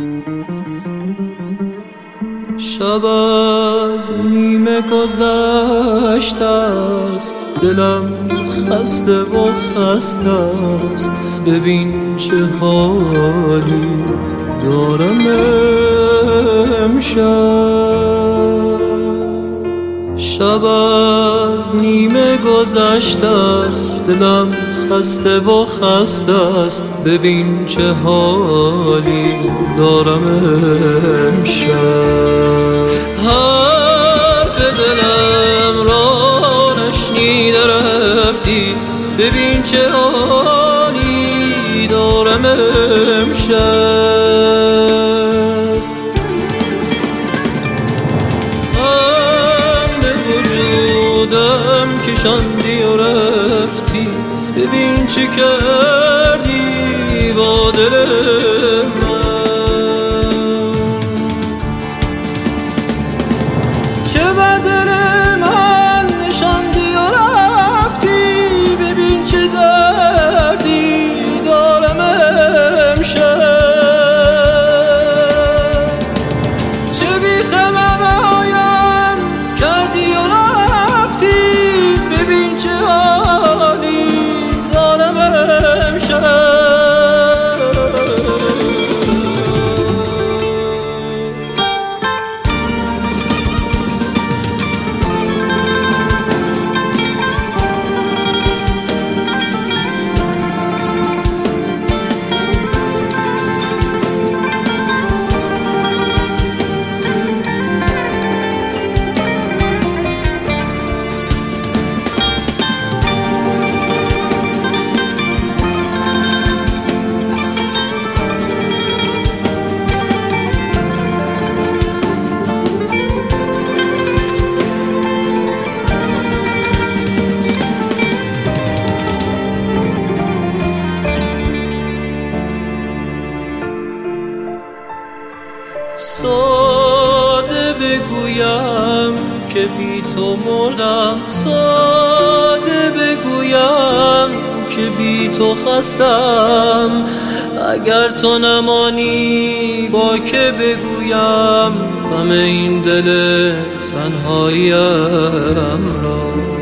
شب از نیمه گذشته است، دلم خسته و خسته است. ببین چه حالی دارم امشب. شب از نیمه گذشته است، دلم خسته و خسته است. ببین چه حالی دارم امشب. حرف دلم را نشنیده رفتی، ببین چه حالی دارم امشب. هم به وجودم کشاندی و رفتی، ببین چه کردی با دل من. چه بر دل من نشاندی و رفتی، ببین چه دردی دارم امشب. چه بی‌خبرایم کردی و رفتی، ببین چه حالی دارم امشب. ساده بگویم که بی تو مردم، ساده بگویم که بی تو خستم. اگر تو نمانی با که بگویم غم این دل تنهاییم را.